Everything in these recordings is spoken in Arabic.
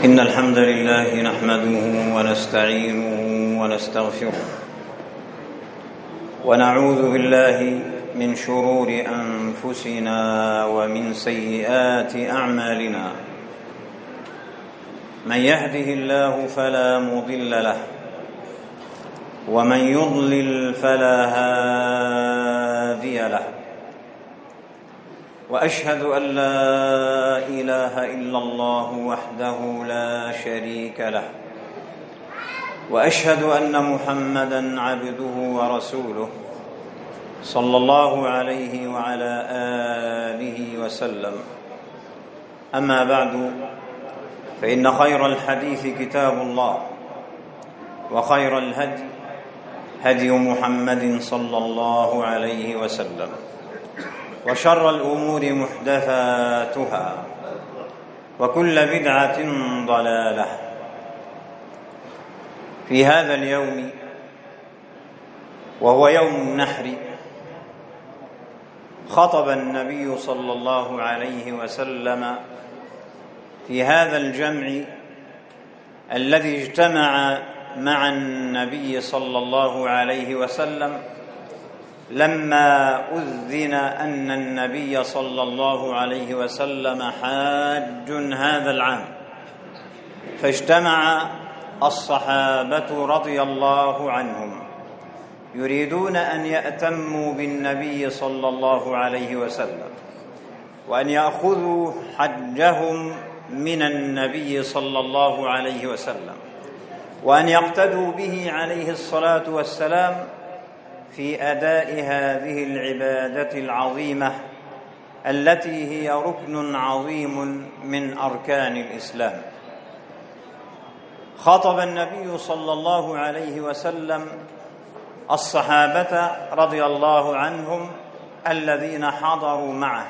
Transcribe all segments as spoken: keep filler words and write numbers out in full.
إن الحمد لله نحمده ونستعينه ونستغفره ونعوذ بالله من شرور أنفسنا ومن سيئات أعمالنا. من يهده الله فلا مضل له ومن يضلل فلا هادي له، وأشهد أن لا إله إلا الله وحده لا شريك له، وأشهد أن محمدًا عبده ورسوله صلى الله عليه وعلى آله وسلم. أما بعد، فإن خير الحديث كتاب الله، وخير الهدي هدي محمد صلى الله عليه وسلم، وشر الأمور محدثاتها، وكل بدعة ضلالة. في هذا اليوم وهو يوم النحر خطب النبي صلى الله عليه وسلم في هذا الجمع الذي اجتمع مع النبي صلى الله عليه وسلم لما أذن أن النبي صلى الله عليه وسلم حاج هذا العام، فاجتمع الصحابة رضي الله عنهم يريدون أن يأتموا بالنبي صلى الله عليه وسلم، وأن يأخذوا حجهم من النبي صلى الله عليه وسلم، وأن يقتدوا به عليه الصلاة والسلام في أداء هذه العبادة العظيمة التي هي ركن عظيم من أركان الإسلام. خاطب النبي صلى الله عليه وسلم الصحابة رضي الله عنهم الذين حضروا معه،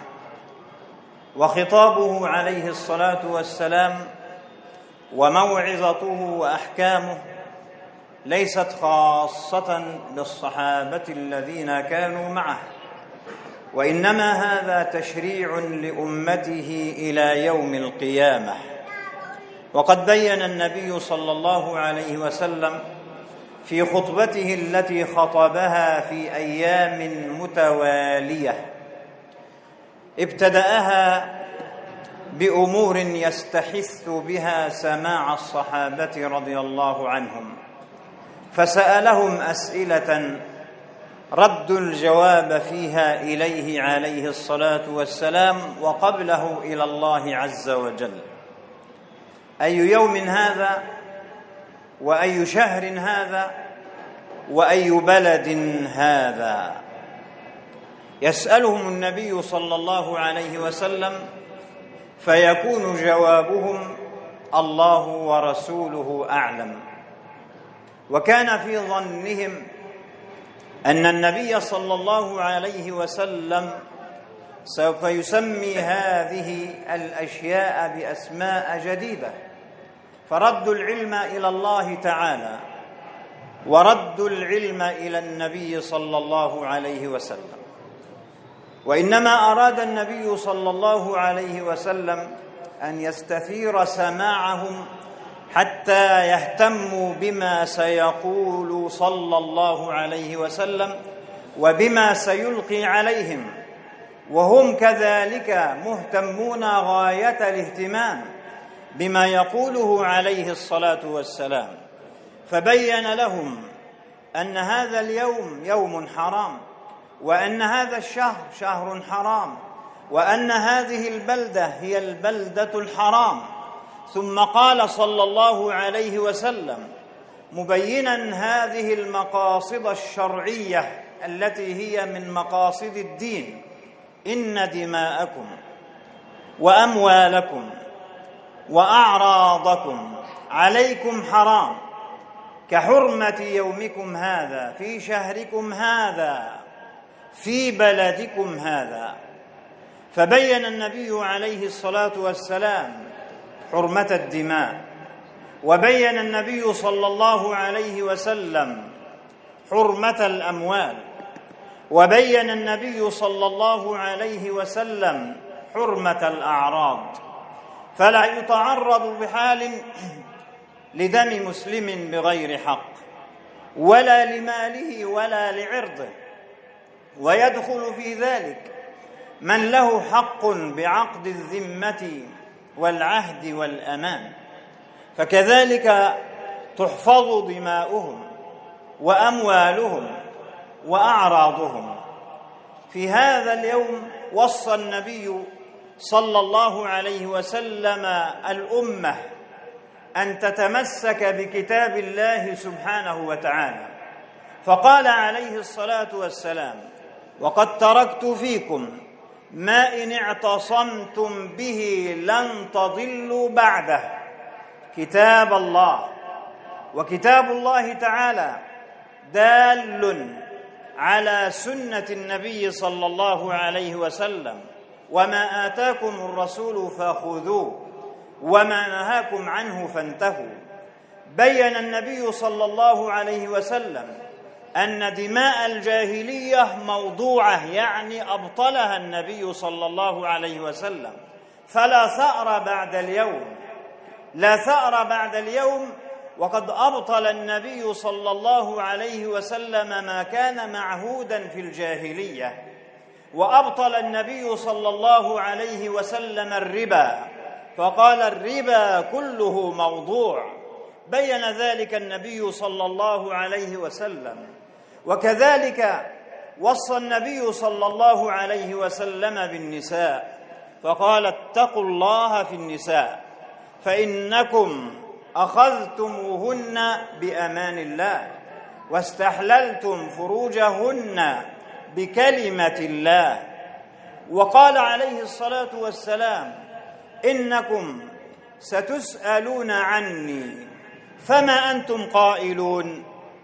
وخطابه عليه الصلاة والسلام وموعظته وأحكامه ليست خاصة بالصحابة الذين كانوا معه، وإنما هذا تشريع لأمته إلى يوم القيامة. وقد بين النبي صلى الله عليه وسلم في خطبته التي خطبها في أيام متوالية ابتدأها بأمور يستحث بها سماع الصحابة رضي الله عنهم، فسألهم أسئلة رد الجواب فيها إليه عليه الصلاة والسلام وقبله إلى الله عز وجل: أي يوم هذا، وأي شهر هذا، وأي بلد هذا؟ يسألهم النبي صلى الله عليه وسلم فيكون جوابهم: الله ورسوله أعلم. وكان في ظنهم أن النبي صلى الله عليه وسلم سوف يسمي هذه الأشياء بأسماء جديدة، فردوا العلم إلى الله تعالى وردوا العلم إلى النبي صلى الله عليه وسلم. وإنما أراد النبي صلى الله عليه وسلم أن يستثير سماعهم حتى يهتموا بما سيقول صلى الله عليه وسلم وبما سيلقي عليهم، وهم كذلك مهتمون غاية الاهتمام بما يقوله عليه الصلاة والسلام. فبين لهم أن هذا اليوم يوم حرام، وأن هذا الشهر شهر حرام، وأن هذه البلدة هي البلدة الحرام. ثم قال صلى الله عليه وسلم مبينا هذه المقاصد الشرعية التي هي من مقاصد الدين: إن دماءكم وأموالكم وأعراضكم عليكم حرام كحرمة يومكم هذا في شهركم هذا في بلدكم هذا. فبين النبي عليه الصلاة والسلام حرمة الدماء، وبين النبي صلى الله عليه وسلم حرمة الأموال، وبين النبي صلى الله عليه وسلم حرمة الأعراض. فلا يتعرض بحال لدم مسلم بغير حق ولا لماله ولا لعرضه، ويدخل في ذلك من له حق بعقد الذمة والعهد والأمان، فكذلك تحفظ دماؤهم وأموالهم وأعراضهم. في هذا اليوم وصى النبي صلى الله عليه وسلم الأمة أن تتمسك بكتاب الله سبحانه وتعالى، فقال عليه الصلاة والسلام: وقد تركت فيكم ما إن اعتصمتم به لن تضلوا بعده، كتاب الله. وكتاب الله تعالى دال على سنة النبي صلى الله عليه وسلم، وما آتاكم الرسول فخذوه وما نهاكم عنه فانتهوا. بين النبي صلى الله عليه وسلم أن دماء الجاهلية موضوعة، يعني أبطلها النبي صلى الله عليه وسلم، فلا ثأر بعد اليوم، لا ثأر بعد اليوم. وقد أبطل النبي صلى الله عليه وسلم ما كان معهودا في الجاهلية، وأبطل النبي صلى الله عليه وسلم الربا، فقال: الربا كله موضوع. بين ذلك النبي صلى الله عليه وسلم. وكذلك وصى النبي صلى الله عليه وسلم بالنساء، فقال: اتقوا الله في النساء فإنكم أخذتموهن بأمان الله واستحللتم فروجهن بكلمة الله. وقال عليه الصلاة والسلام: إنكم ستسألون عني فما أنتم قائلون.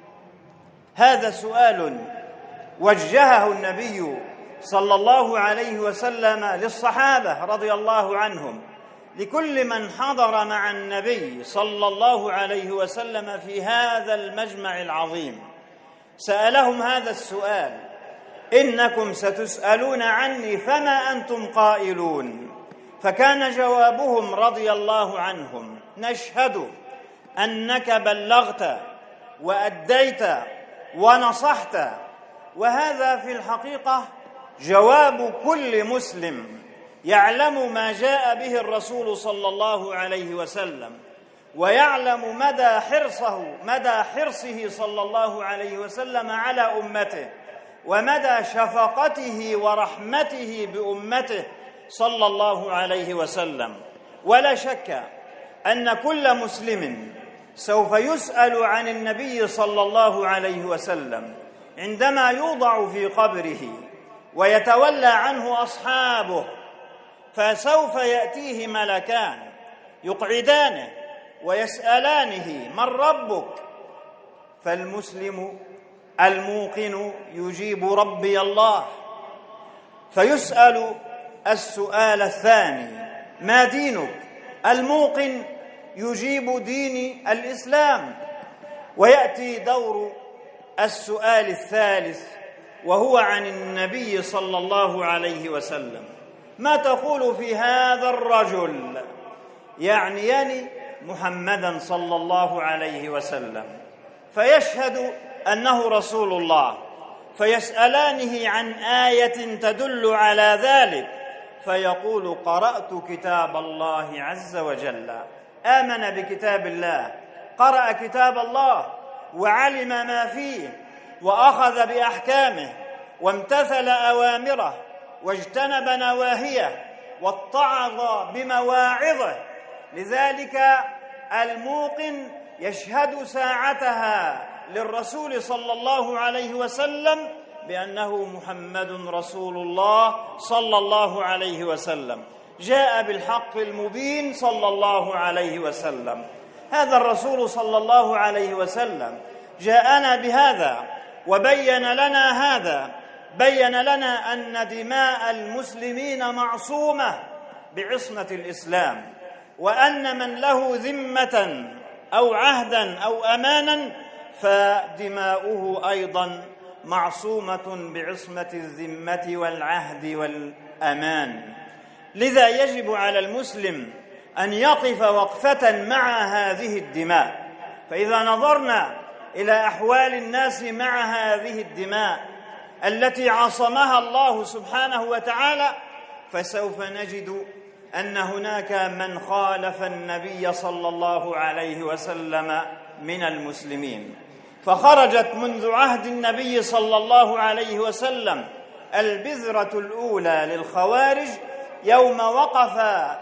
هذا سؤال وجهه النبي صلى الله عليه وسلم للصحابة رضي الله عنهم، لكل من حضر مع النبي صلى الله عليه وسلم في هذا المجمع العظيم، سألهم هذا السؤال: إنكم ستسألون عني فما أنتم قائلون. فكان جوابهم رضي الله عنهم: نشهد أنك بلغت وأديت ونصحت. وهذا في الحقيقة جواب كل مسلم يعلم ما جاء به الرسول صلى الله عليه وسلم، ويعلم مدى حرصه مدى حرصه صلى الله عليه وسلم على أمته، ومدى شفقته ورحمته بأمته صلى الله عليه وسلم. ولا شك أن كل مسلم سوف يسأل عن النبي صلى الله عليه وسلم عندما يوضع في قبره ويتولى عنه أصحابه، فسوف يأتيه ملكان يقعدانه ويسألانه: من ربك؟ فالمسلم الموقن يجيب: ربي الله. فيسأل السؤال الثاني: ما دينك؟ الموقن يجيب: دين الإسلام. ويأتي دور السؤال الثالث، وهو عن النبي صلى الله عليه وسلم: ما تقول في هذا الرجل؟ يعنيان محمدًا صلى الله عليه وسلم، فيشهد أنه رسول الله، فيسألانه عن آية تدل على ذلك، فيقول: قرأت كتاب الله عز وجل. آمن بكتاب الله، قرأ كتاب الله وعلم ما فيه وأخذ بأحكامه وامتثل أوامره واجتنب نواهيه واتعظ بمواعظه. لذلك الموقن يشهد ساعتها للرسول صلى الله عليه وسلم بأنه محمد رسول الله صلى الله عليه وسلم، جاء بالحق المبين صلى الله عليه وسلم. هذا الرسول صلى الله عليه وسلم جاءنا بهذا وبين لنا هذا، بين لنا أن دماء المسلمين معصومة بعصمة الإسلام، وأن من له ذمة أو عهدا أو أمانا فدماؤه أيضا معصومة بعصمة الذمة والعهد والأمان. لذا يجب على المسلم أن يقف وقفة مع هذه الدماء. فإذا نظرنا إلى أحوال الناس مع هذه الدماء التي عصمها الله سبحانه وتعالى، فسوف نجد أن هناك من خالف النبي صلى الله عليه وسلم من المسلمين. فخرجت منذ عهد النبي صلى الله عليه وسلم البذرة الأولى للخوارج يوم وقف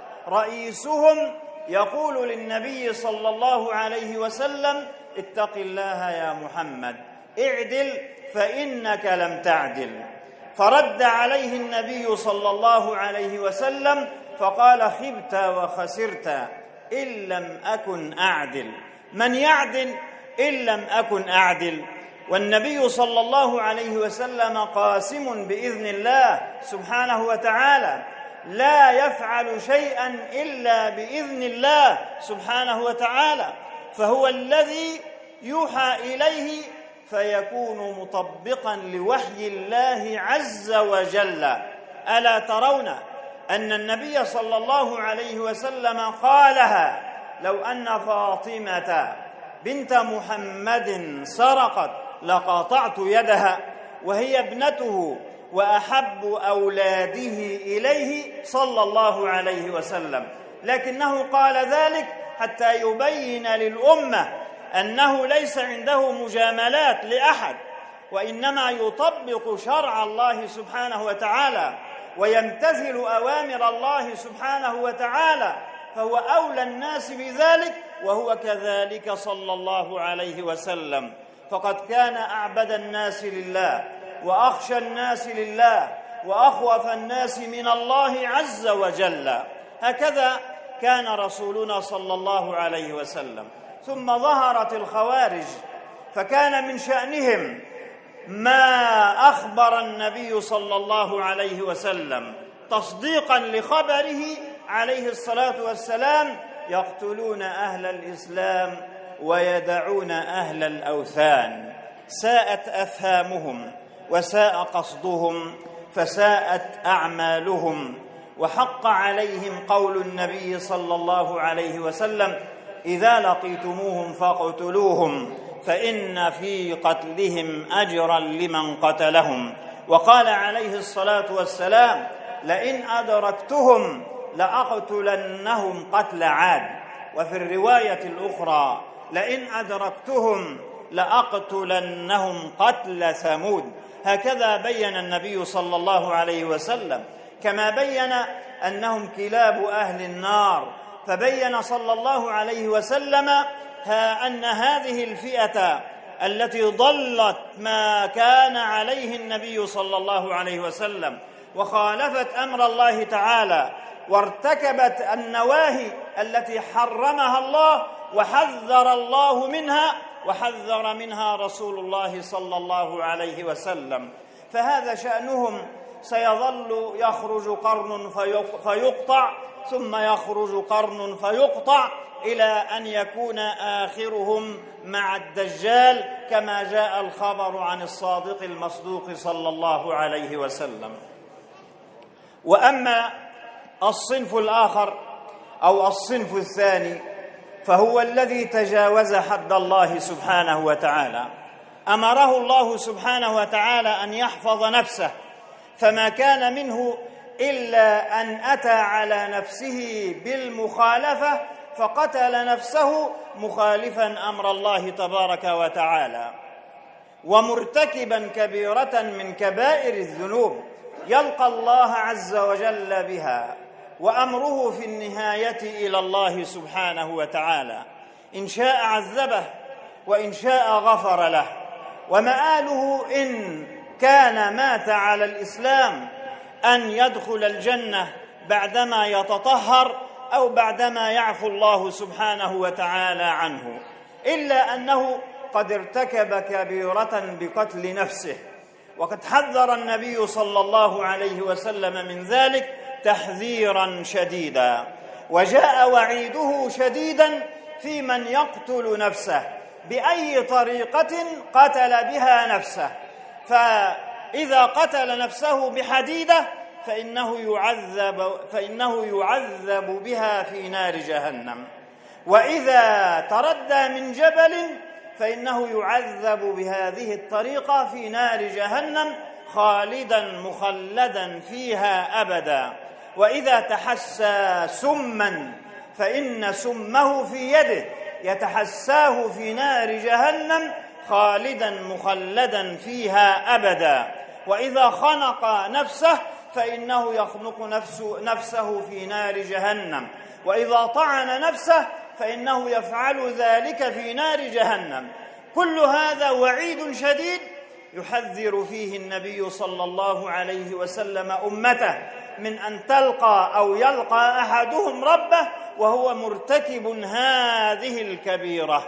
رئيسهم يقول للنبي صلى الله عليه وسلم: اتق الله يا محمد، اعدل فإنك لم تعدل. فرد عليه النبي صلى الله عليه وسلم فقال: خبت وخسرت إن لم أكن أعدل. من يعدل إن لم أكن أعدل؟ والنبي صلى الله عليه وسلم قاسم بإذن الله سبحانه وتعالى، لا يفعل شيئا إلا بإذن الله سبحانه وتعالى، فهو الذي يوحى إليه فيكون مطبقا لوحي الله عز وجل. ألا ترون أن النبي صلى الله عليه وسلم قالها: لو أن فاطمة بنت محمد سرقت لقاطعت يدها، وهي ابنته وأحب أولاده إليه صلى الله عليه وسلم. لكنه قال ذلك حتى يبين للأمة أنه ليس عنده مجاملات لأحد، وإنما يطبق شرع الله سبحانه وتعالى ويمتثل أوامر الله سبحانه وتعالى، فهو أولى الناس بذلك، وهو كذلك صلى الله عليه وسلم. فقد كان أعبد الناس لله وأخشى الناس لله وأخوف الناس من الله عز وجل. هكذا كان رسولنا صلى الله عليه وسلم. ثم ظهرت الخوارج، فكان من شأنهم ما أخبر النبي صلى الله عليه وسلم تصديقا لخبره عليه الصلاة والسلام: يقتلون أهل الإسلام ويدعون أهل الأوثان. ساءت أفهامهم وساء قصدهم فساءت أعمالهم، وحق عليهم قول النبي صلى الله عليه وسلم: إذا لقيتموهم فاقتلوهم فإن في قتلهم أجرا لمن قتلهم. وقال عليه الصلاة والسلام: لئن أدركتهم لأقتلنهم قتل عاد. وفي الرواية الأخرى: لئن أدركتهم لأقتلنهم قتل ثمود. هكذا بين النبي صلى الله عليه وسلم، كما بين أنهم كلاب أهل النار. فبين صلى الله عليه وسلم أن هذه الفئة التي ضلت ما كان عليه النبي صلى الله عليه وسلم وخالفت أمر الله تعالى وارتكبت النواهي التي حرمها الله وحذر الله منها وحذر منها رسول الله صلى الله عليه وسلم، فهذا شأنهم. سيظل يخرج قرن فيقطع، ثم يخرج قرن فيقطع، إلى أن يكون آخرهم مع الدجال، كما جاء الخبر عن الصادق المصدوق صلى الله عليه وسلم. وأما الصنف الآخر أو الصنف الثاني فهو الذي تجاوز حد الله سبحانه وتعالى. أمره الله سبحانه وتعالى أن يحفظ نفسه، فما كان منه إلا أن أتى على نفسه بالمخالفة فقتل نفسه مخالفا أمر الله تبارك وتعالى، ومرتكبا كبيرة من كبائر الذنوب يلقى الله عز وجل بها، وأمره في النهاية إلى الله سبحانه وتعالى. إن شاء عذبه وإن شاء غفر له، ومآله إن كان مات على الإسلام أن يدخل الجنة بعدما يتطهر أو بعدما يعفو الله سبحانه وتعالى عنه، إلا أنه قد ارتكب كبيرة بقتل نفسه، وقد حذر النبي صلى الله عليه وسلم من ذلك تحذيرا شديدا، وجاء وعيده شديدا في من يقتل نفسه بأي طريقة قتل بها نفسه. فإذا قتل نفسه بحديدة فإنه يعذب, فإنه يعذب بها في نار جهنم، وإذا تردى من جبل فإنه يعذب بهذه الطريقة في نار جهنم خالدا مخلدا فيها أبدا، وإذا تحسى سما فإن سمه في يده يتحساه في نار جهنم خالدا مخلدا فيها أبدا، وإذا خنق نفسه فإنه يخنق نفسه في نار جهنم، وإذا طعن نفسه فإنه يفعل ذلك في نار جهنم. كل هذا وعيد شديد يحذر فيه النبي صلى الله عليه وسلم أمته من أن تلقى أو يلقى أحدهم ربه وهو مرتكب هذه الكبيرة،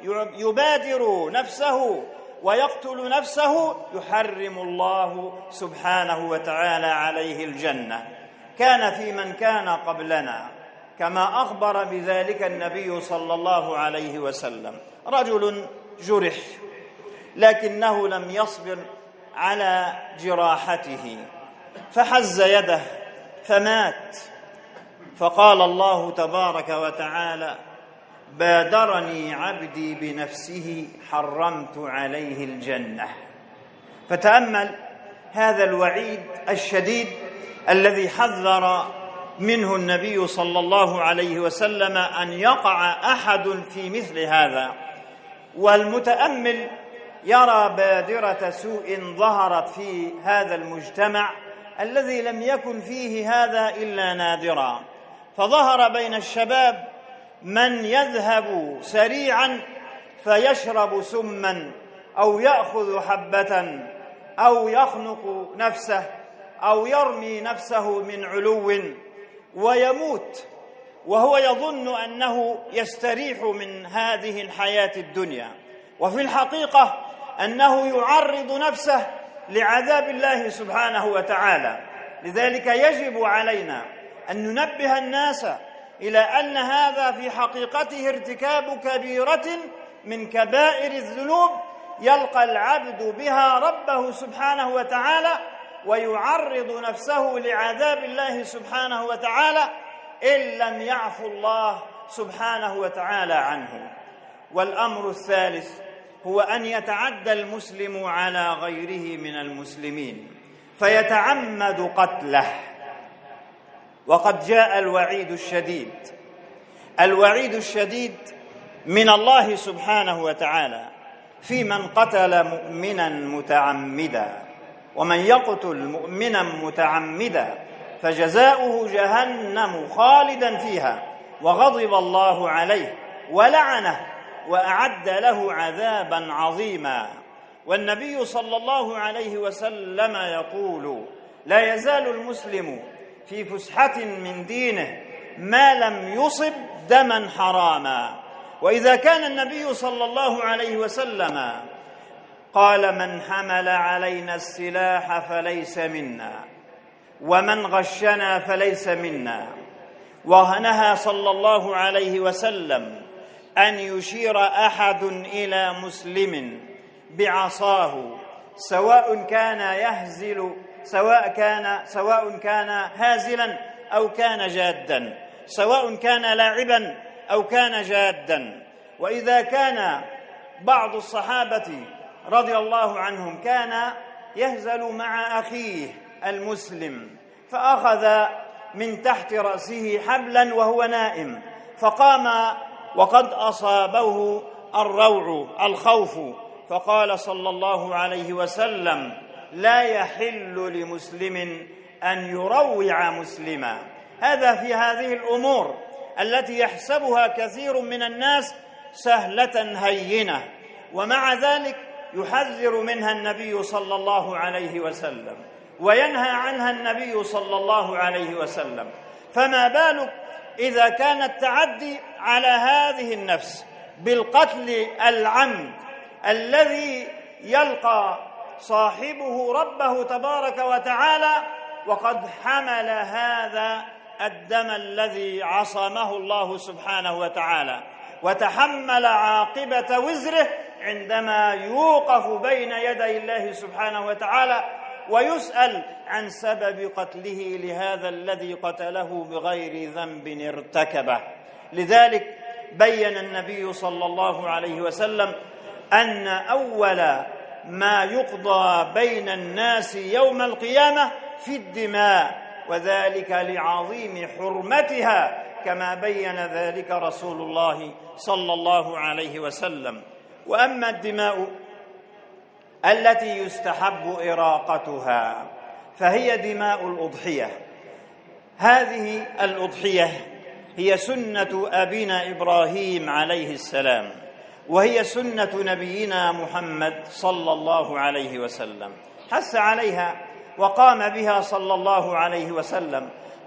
يبادر نفسه ويقتل نفسه، يحرم الله سبحانه وتعالى عليه الجنة. كان في من كان قبلنا كما أخبر بذلك النبي صلى الله عليه وسلم رجل جرح لكنه لم يصبر على جراحته فحز يده فمات، فقال الله تبارك وتعالى: بادرني عبدي بنفسه حرمت عليه الجنة. فتأمل هذا الوعيد الشديد الذي حذر منه النبي صلى الله عليه وسلم أن يقع أحد في مثل هذا. والمتأمل يرى بادرة سوء ظهرت في هذا المجتمع الذي لم يكن فيه هذا إلا نادرا، فظهر بين الشباب من يذهب سريعا فيشرب سما أو يأخذ حبة أو يخنق نفسه أو يرمي نفسه من علو ويموت وهو يظن أنه يستريح من هذه الحياة الدنيا، وفي الحقيقة أنه يعرض نفسه لعذاب الله سبحانه وتعالى. لذلك يجب علينا أن ننبه الناس إلى أن هذا في حقيقته ارتكاب كبيرة من كبائر الذنوب يلقى العبد بها ربه سبحانه وتعالى، ويعرض نفسه لعذاب الله سبحانه وتعالى إن لم يعفو الله سبحانه وتعالى عنه. والأمر الثالث هو أن يتعدى المسلم على غيره من المسلمين فيتعمد قتله، وقد جاء الوعيد الشديد الوعيد الشديد من الله سبحانه وتعالى في من قتل مؤمنا متعمدا. ومن يقتل مؤمنا متعمدا فجزاؤه جهنم خالدا فيها وغضب الله عليه ولعنه وأعد له عذابا عظيما. والنبي صلى الله عليه وسلم يقول: لا يزال المسلم في فسحة من دينه ما لم يصب دما حراما. وإذا كان النبي صلى الله عليه وسلم قال: من حمل علينا السلاح فليس منا ومن غشنا فليس منا، ونهى صلى الله عليه وسلم أن يشير أحد إلى مسلم بعصاه سواء كان يهزل سواء كان سواء كان هازلا أو كان جادا، سواء كان لاعبا أو كان جادا. وإذا كان بعض الصحابة رضي الله عنهم كان يهزل مع أخيه المسلم فأخذ من تحت رأسه حبلا وهو نائم، فقام وقد أصابه الروع الخوف، فقال صلى الله عليه وسلم: لا يحل لمسلم أن يروع مسلما. هذا في هذه الأمور التي يحسبها كثير من الناس سهلة هينة، ومع ذلك يحذر منها النبي صلى الله عليه وسلم وينهى عنها النبي صلى الله عليه وسلم. فما بالك إذا كان التعدي على هذه النفس بالقتل العمد الذي يلقى صاحبه ربه تبارك وتعالى وقد حمل هذا الدم الذي عصمه الله سبحانه وتعالى وتحمل عاقبة وزره عندما يوقف بين يدي الله سبحانه وتعالى ويسأل عن سبب قتله لهذا الذي قتله بغير ذنب ارتكبه. لذلك بين النبي صلى الله عليه وسلم أن أول ما يقضى بين الناس يوم القيامة في الدماء، وذلك لعظيم حرمتها، كما بين ذلك رسول الله صلى الله عليه وسلم. وأما الدماء التي يستحب إراقتها فهي دماء الأضحية. هذه الأضحية هي سنة أبينا إبراهيم عليه السلام، وهي سنة نبينا محمد صلى الله عليه وسلم، حث عليها وقام بها صلى الله عليه وسلم،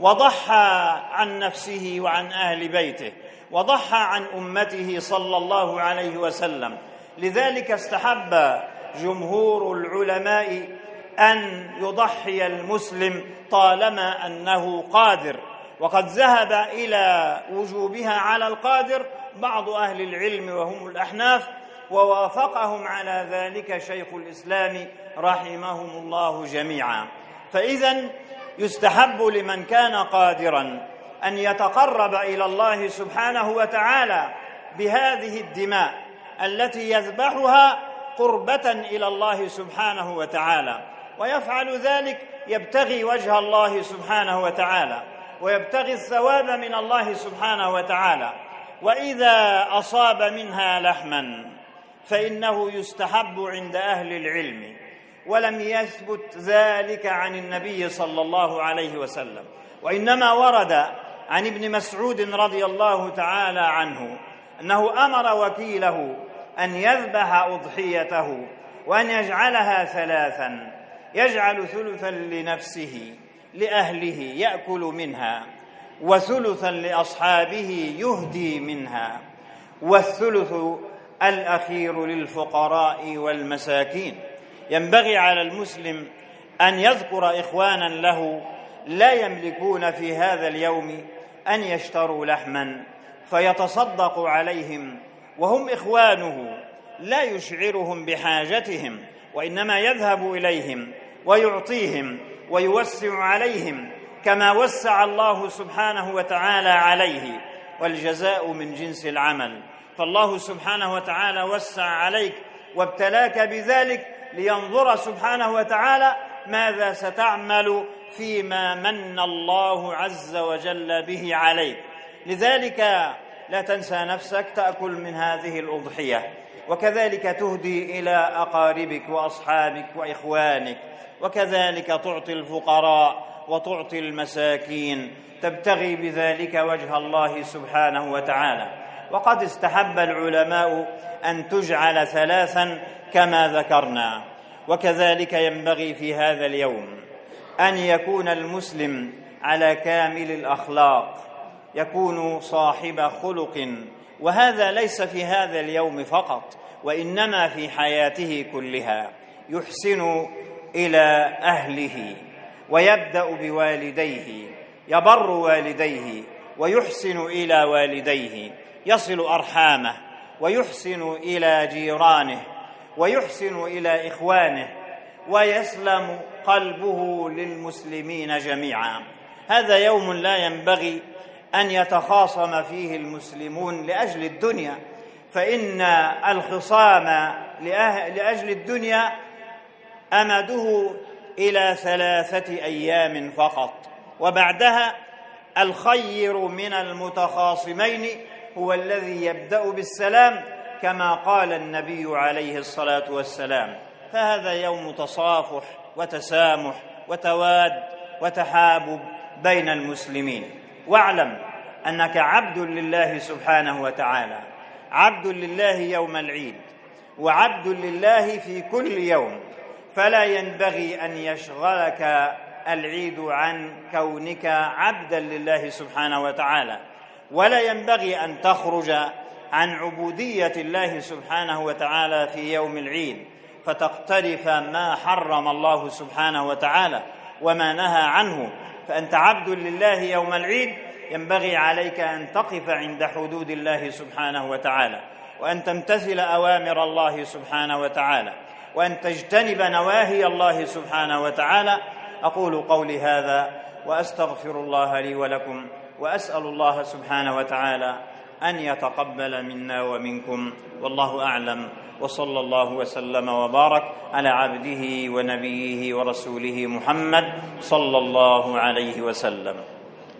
وضحى عن نفسه وعن أهل بيته، وضحى عن أمته صلى الله عليه وسلم. لذلك استحب جمهور العلماء أن يضحي المسلم طالما أنه قادر، وقد ذهب إلى وجوبها على القادر بعض أهل العلم وهم الأحناف، ووافقهم على ذلك شيخ الإسلام رحمهم الله جميعا. فإذن يستحب لمن كان قادرا أن يتقرب إلى الله سبحانه وتعالى بهذه الدماء التي يذبحها قربة إلى الله سبحانه وتعالى، ويفعل ذلك يبتغي وجه الله سبحانه وتعالى، ويبتغي الثواب من الله سبحانه وتعالى. وإذا أصاب منها لحما فإنه يستحب عند أهل العلم، ولم يثبت ذلك عن النبي صلى الله عليه وسلم، وإنما ورد عن ابن مسعود رضي الله تعالى عنه أنه أمر وكيله أن يذبح أضحيته وأن يجعلها ثلاثا، يجعل ثلثا لنفسه لأهله يأكل منها، وثلثا لأصحابه يهدي منها، والثلث الأخير للفقراء والمساكين. ينبغي على المسلم أن يذكر إخوانا له لا يملكون في هذا اليوم أن يشتروا لحما فيتصدق عليهم، وهم إخوانه لا يشعرهم بحاجتهم، وإنما يذهب إليهم ويعطيهم ويوسع عليهم كما وسع الله سبحانه وتعالى عليه، والجزاء من جنس العمل. فالله سبحانه وتعالى وسع عليك وابتلاك بذلك لينظر سبحانه وتعالى ماذا ستعمل فيما من الله عز وجل به عليك. لذلك لا تنسى نفسك، تأكل من هذه الأضحية، وكذلك تهدي إلى أقاربك وأصحابك وإخوانك، وكذلك تعطي الفقراء وتعطي المساكين، تبتغي بذلك وجه الله سبحانه وتعالى. وقد استحب العلماء أن تجعل ثلاثا كما ذكرنا. وكذلك ينبغي في هذا اليوم أن يكون المسلم على كامل الأخلاق، يكون صاحب خلق، وهذا ليس في هذا اليوم فقط، وإنما في حياته كلها. يحسن إلى أهله ويبدأ بوالديه، يبر والديه ويحسن إلى والديه، يصل أرحامه ويحسن إلى جيرانه ويحسن إلى إخوانه، ويسلم قلبه للمسلمين جميعا. هذا يوم لا ينبغي أن يتخاصم فيه المسلمون لأجل الدنيا، فإن الخصام لأجل الدنيا أمده إلى ثلاثة أيام فقط، وبعدها الخير من المتخاصمين هو الذي يبدأ بالسلام كما قال النبي عليه الصلاة والسلام. فهذا يوم تصافح وتسامح وتواد وتحابب بين المسلمين. واعلم أنك عبد لله سبحانه وتعالى، عبد لله يوم العيد، وعبد لله في كل يوم، فلا ينبغي أن يشغلك العيد عن كونك عبدا لله سبحانه وتعالى، ولا ينبغي أن تخرج عن عبودية الله سبحانه وتعالى في يوم العيد فتقترف ما حرم الله سبحانه وتعالى وما نهى عنه. فأنت عبد لله يوم العيد، ينبغي عليك أن تقف عند حدود الله سبحانه وتعالى، وأن تمتثل أوامر الله سبحانه وتعالى، وأن تجتنب نواهي الله سبحانه وتعالى. أقول قولي هذا وأستغفر الله لي ولكم، وأسأل الله سبحانه وتعالى أن يتقبل منا ومنكم، والله أعلم، وصلى الله وسلم وبارك على عبده ونبيه ورسوله محمد صلى الله عليه وسلم.